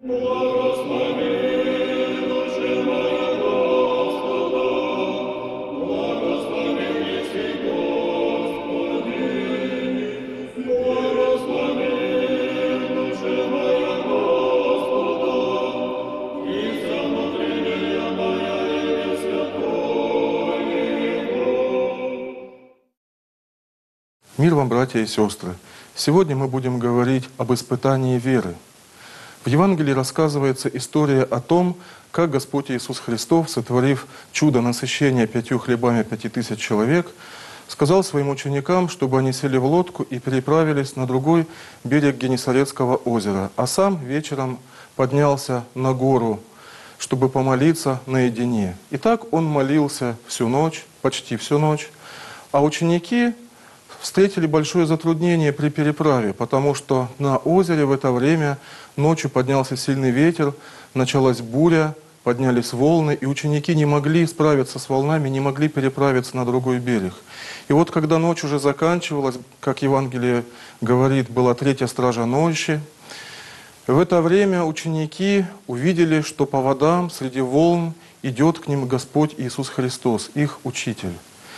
Мир вам, братья и сестры! Сегодня мы будем говорить об испытании веры. В Евангелии рассказывается история о том, как Господь Иисус Христос, сотворив чудо насыщения 5 хлебами 5000 человек, сказал своим ученикам, чтобы они сели в лодку и переправились на другой берег Генесарецкого озера, а сам вечером поднялся на гору, чтобы помолиться наедине. И так он молился всю ночь, почти всю ночь, а ученики встретили большое затруднение при переправе, потому что на озере в это время ночью поднялся сильный ветер, началась буря, поднялись волны, и ученики не могли справиться с волнами, не могли переправиться на другой берег. И вот когда ночь уже заканчивалась, как Евангелие говорит, была 3-я стража ночи, в это время ученики увидели, что по водам среди волн идет к ним Господь Иисус Христос, их Учитель.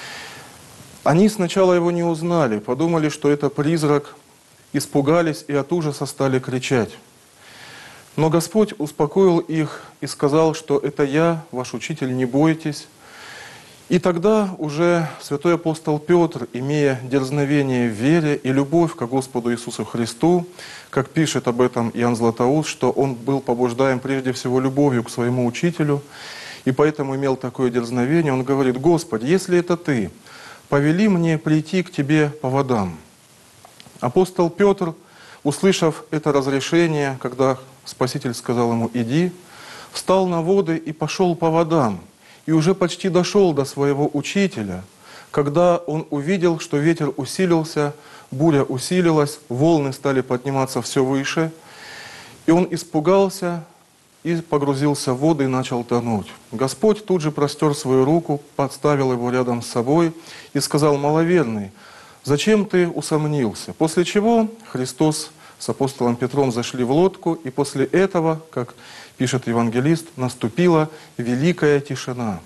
Они сначала его не узнали, подумали, что это призрак, испугались и от ужаса стали кричать. Но Господь успокоил их и сказал, что это я, ваш учитель, не бойтесь. И тогда уже святой апостол Петр, имея дерзновение в вере и любовь к Господу Иисусу Христу, как пишет об этом Иоанн Златоуст, что он был побуждаем прежде всего любовью к своему учителю, и поэтому имел такое дерзновение, он говорит: «Господи, если это Ты, повели мне прийти к Тебе по водам». Апостол Петр, услышав это разрешение, когда Спаситель сказал ему «иди», встал на воды и пошел по водам, и уже почти дошел до своего учителя, когда он увидел, что ветер усилился, буря усилилась, волны стали подниматься все выше, и он испугался и погрузился в воду и начал тонуть. Господь тут же простер свою руку, подставил его рядом с собой и сказал: «Маловерный, зачем ты усомнился?» После чего Христос с апостолом Петром зашли в лодку, и после этого, как пишет евангелист, наступила великая тишина.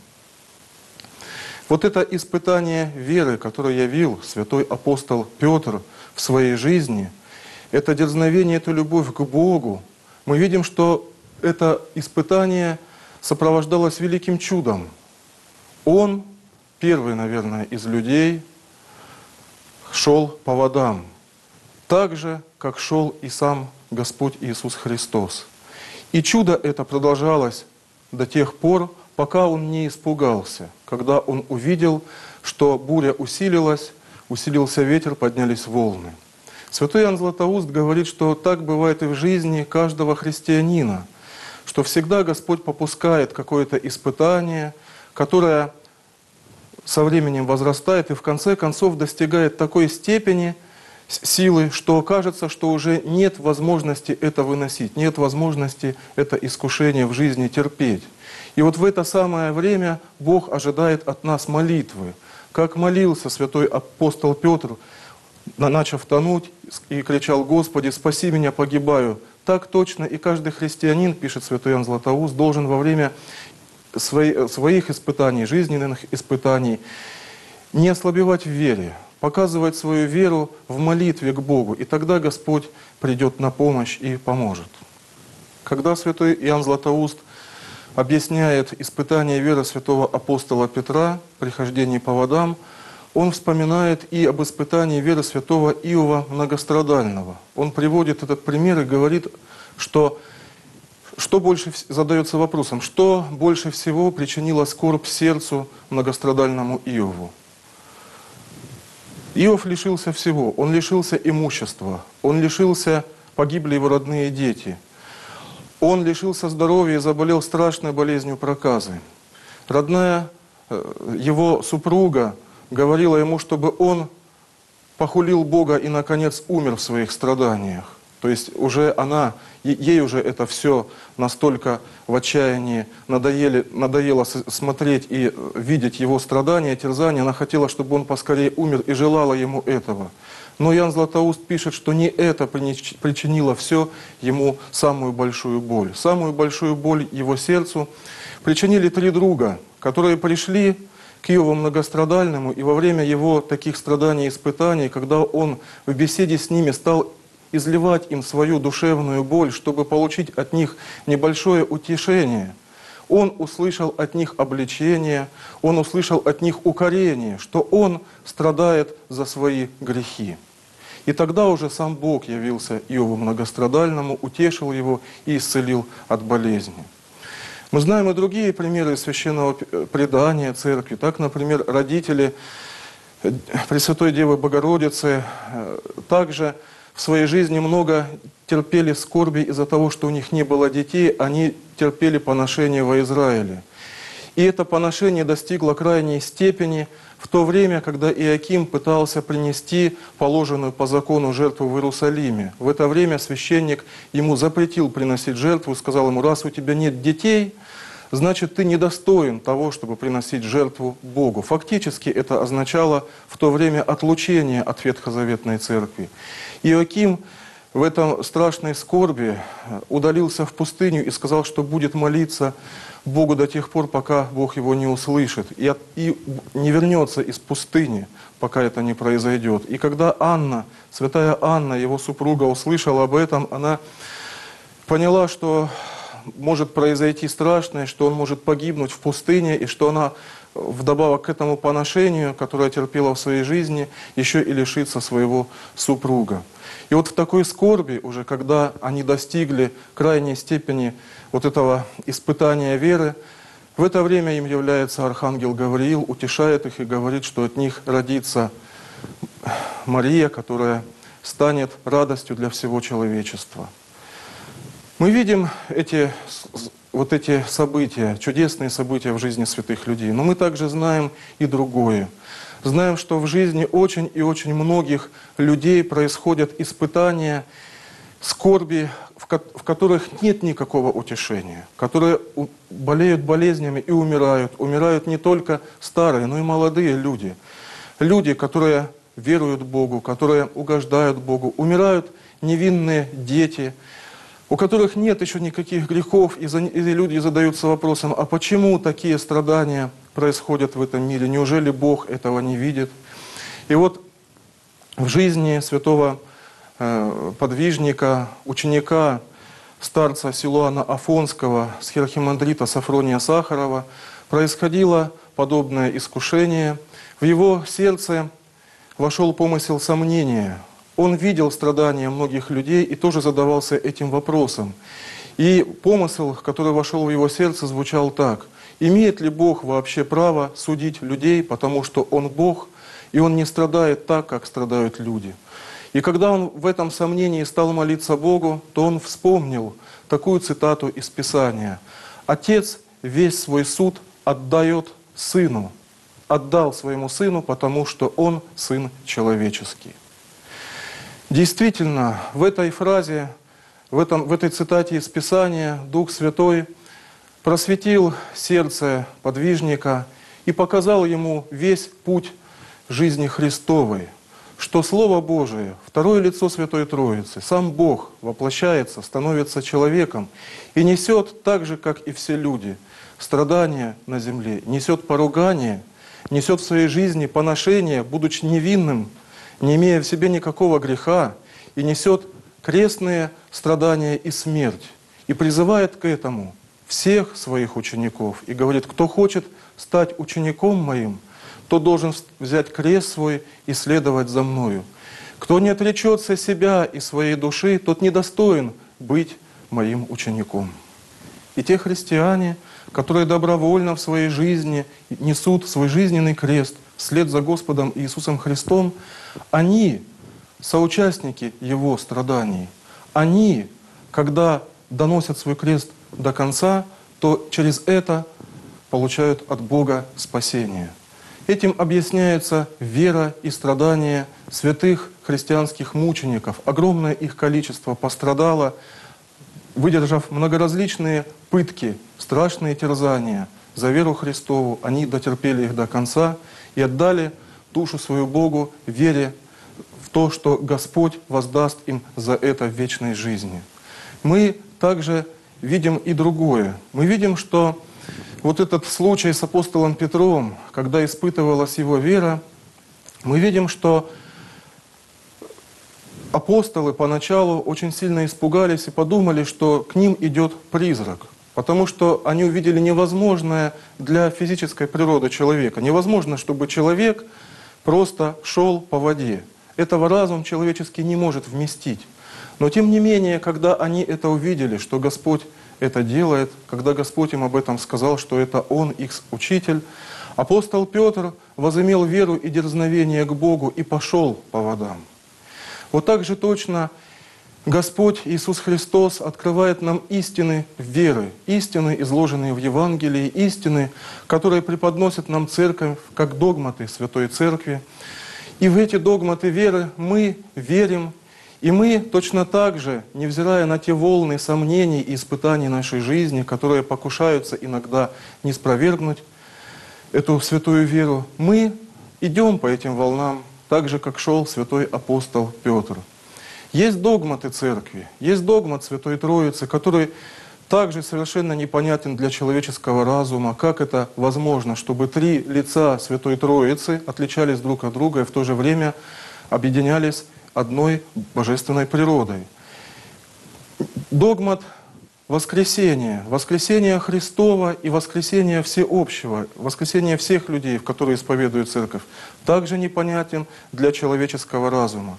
Вот это испытание веры, которое явил святой апостол Петр в своей жизни, это дерзновение, это любовь к Богу, мы видим, что это испытание сопровождалось великим чудом. Он, первый, наверное, из людей, шел по водам, так же, как шел и сам Господь Иисус Христос. И чудо это продолжалось до тех пор, пока он не испугался, когда он увидел, что буря усилилась, усилился ветер, поднялись волны. Святой Иоанн Златоуст говорит, что так бывает и в жизни каждого христианина, что всегда Господь попускает какое-то испытание, которое со временем возрастает и в конце концов достигает такой степени силы, что кажется, что уже нет возможности это выносить, нет возможности это искушение в жизни терпеть. И вот в это самое время Бог ожидает от нас молитвы. Как молился святой апостол Петр, начав тонуть, и кричал: «Господи, спаси меня, погибаю». Так точно и каждый христианин, пишет святой Иоанн Златоуст, должен во время своих испытаний, жизненных испытаний, не ослабевать в вере, показывать свою веру в молитве к Богу, и тогда Господь придет на помощь и поможет. Когда святой Иоанн Златоуст объясняет испытание веры святого апостола Петра при хождении по водам, он вспоминает и об испытании веры святого Иова Многострадального. Он приводит этот пример и говорит, что больше задается вопросом, что больше всего причинило скорбь сердцу многострадальному Иову. Иов лишился всего. Он лишился имущества, он лишился, погибли его родные дети. Он лишился здоровья и заболел страшной болезнью проказы. Родная его супруга говорила ему, чтобы он похулил Бога и, наконец, умер в своих страданиях. То есть уже ей уже это все настолько в отчаянии надоело смотреть и видеть его страдания, терзания. Она хотела, чтобы он поскорее умер и желала ему этого. Но Иоанн Златоуст пишет, что не это причинило все ему самую большую боль. Самую большую боль его сердцу причинили 3 друга, которые пришли к Иову Многострадальному, и во время его таких страданий и испытаний, когда он в беседе с ними стал изливать им свою душевную боль, чтобы получить от них небольшое утешение, он услышал от них обличение, он услышал от них укорение, что он страдает за свои грехи. И тогда уже сам Бог явился Иову Многострадальному, утешил его и исцелил от болезни. Мы знаем и другие примеры священного предания церкви. Так, например, родители Пресвятой Девы Богородицы также в своей жизни много терпели скорби из-за того, что у них не было детей, они терпели поношение во Израиле. И это поношение достигло крайней степени в то время, когда Иоаким пытался принести положенную по закону жертву в Иерусалиме. В это время священник ему запретил приносить жертву, сказал ему: раз у тебя нет детей, значит, ты недостоин того, чтобы приносить жертву Богу. Фактически это означало в то время отлучение от Ветхозаветной Церкви. Иоаким в этом страшной скорби удалился в пустыню и сказал, что будет молиться Богу до тех пор, пока Бог его не услышит, и не вернется из пустыни, пока это не произойдет. И когда Анна, святая Анна, его супруга, услышала об этом, она поняла, что может произойти страшное, что он может погибнуть в пустыне, и что она вдобавок к этому поношению, которое терпела в своей жизни, еще и лишится своего супруга. И вот в такой скорби, уже когда они достигли крайней степени вот этого испытания веры, в это время им является архангел Гавриил, утешает их и говорит, что от них родится Мария, которая станет радостью для всего человечества. Мы видим эти события, чудесные события в жизни святых людей, но мы также знаем и другое. Знаем, что в жизни очень и очень многих людей происходят испытания, скорби, в которых нет никакого утешения, которые болеют болезнями и умирают. Умирают не только старые, но и молодые люди. Люди, которые веруют Богу, которые угождают Богу. Умирают невинные дети, у которых нет еще никаких грехов, и люди задаются вопросом: а почему такие страдания происходят в этом мире? Неужели Бог этого не видит? И вот в жизни святого подвижника, ученика, старца Силуана Афонского, схиархимандрита Сафрония Сахарова, происходило подобное искушение. В его сердце вошел помысел сомнения. Он видел страдания многих людей и тоже задавался этим вопросом. И помысел, который вошел в его сердце, звучал так: имеет ли Бог вообще право судить людей, потому что Он Бог, и Он не страдает так, как страдают люди? И когда он в этом сомнении стал молиться Богу, то он вспомнил такую цитату из Писания: «Отец весь свой суд отдает Сыну, отдал своему Сыну, потому что Он Сын человеческий». Действительно, в этой фразе, в этой цитате из Писания Дух Святой просветил сердце подвижника и показал ему весь путь жизни Христовой, что Слово Божие, второе лицо Святой Троицы, сам Бог воплощается, становится человеком и несет так же, как и все люди, страдания на земле, несет поругание, несет в своей жизни поношение, будучи невинным, не имея в себе никакого греха, и несет крестные страдания и смерть, и призывает к этому всех своих учеников, и говорит: кто хочет стать учеником моим, тот должен взять крест свой и следовать за мною. Кто не отречется себя и своей души, тот недостоин быть моим учеником. И те христиане, которые добровольно в своей жизни несут свой жизненный крест вслед за Господом Иисусом Христом, они соучастники Его страданий. Они, когда доносят свой крест до конца, то через это получают от Бога спасение. Этим объясняется вера и страдания святых христианских мучеников. Огромное их количество пострадало, выдержав многоразличные пытки, страшные терзания за веру Христову. Они дотерпели их до конца и отдали душу свою Богу в вере в то, что Господь воздаст им за это в вечной жизни. Мы также видим и другое. Мы видим, что вот этот случай с апостолом Петром, когда испытывалась его вера, мы видим, что апостолы поначалу очень сильно испугались и подумали, что к ним идет призрак, потому что они увидели невозможное для физической природы человека. Невозможно, чтобы человек просто шел по воде. Этого разум человеческий не может вместить. Но тем не менее, когда они это увидели, что Господь это делает, когда Господь им об этом сказал, что это Он, их учитель, апостол Петр возымел веру и дерзновение к Богу и пошел по водам. Вот так же точно Господь Иисус Христос открывает нам истины веры, истины, изложенные в Евангелии, истины, которые преподносит нам Церковь как догматы Святой Церкви. И в эти догматы веры мы верим, и мы точно так же, невзирая на те волны сомнений и испытаний нашей жизни, которые покушаются иногда не спровергнуть эту святую веру, мы идем по этим волнам, так же, как шел святой апостол Петр. Есть догматы Церкви, есть догмат Святой Троицы, который также совершенно непонятен для человеческого разума, как это возможно, чтобы три лица Святой Троицы отличались друг от друга и в то же время объединялись одной божественной природой. Догмат воскресения, воскресения Христова и воскресения всеобщего, воскресения всех людей, в которые исповедует Церковь, также непонятен для человеческого разума.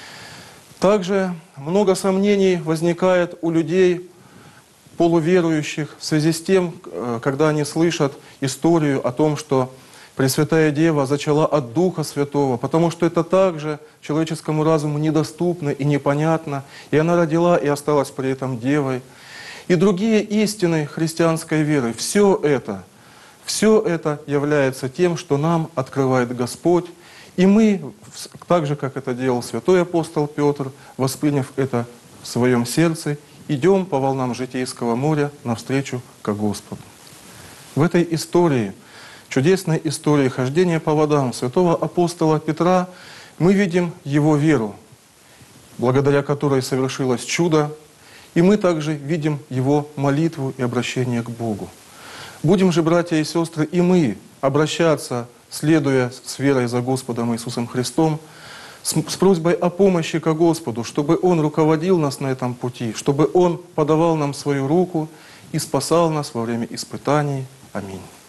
Также много сомнений возникает у людей, полуверующих, в связи с тем, когда они слышат историю о том, что Пресвятая Дева зачала от Духа Святого, потому что это также человеческому разуму недоступно и непонятно, и она родила и осталась при этом Девой. И другие истины христианской веры, все это является тем, что нам открывает Господь. И мы, так же, как это делал святой апостол Петр, восприняв это в своем сердце, идем по волнам житейского моря навстречу к Господу. В этой истории, чудесной истории хождения по водам святого апостола Петра, мы видим его веру, благодаря которой совершилось чудо, и мы также видим его молитву и обращение к Богу. Будем же, братья и сестры, и мы обращаться, следуя с верой за Господом Иисусом Христом, с просьбой о помощи ко Господу, чтобы Он руководил нас на этом пути, чтобы Он подавал нам свою руку и спасал нас во время испытаний. Аминь.